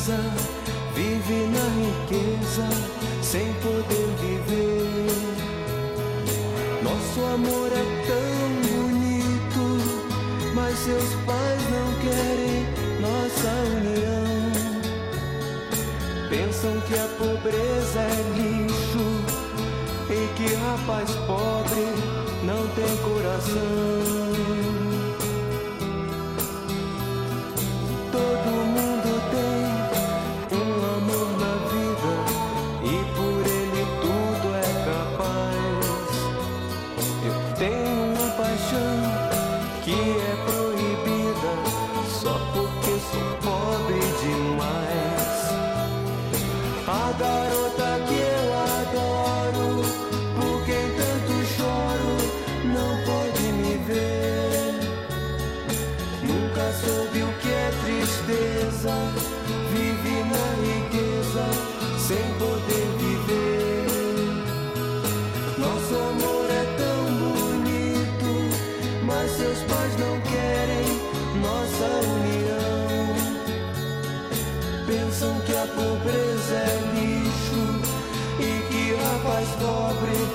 pobreza, vive na riqueza, sem poder viver. Nosso amor é tão bonito, mas seus pais não querem nossa união. Pensam que a pobreza é lixo e que rapaz pobre não tem coração. Todo mundo tem um amor na vida e por ele tudo é capaz. Eu tenho uma paixão que é proibida só porque sou pobre demais. A garota que eu adoro, por quem tanto choro, não pode me ver. Nunca soube o que é tristeza, vive na riqueza, sem poder viver. Nosso amor é tão bonito, mas seus pais não querem nossa união. Pensam que a pobreza é lixo e que rapaz pobre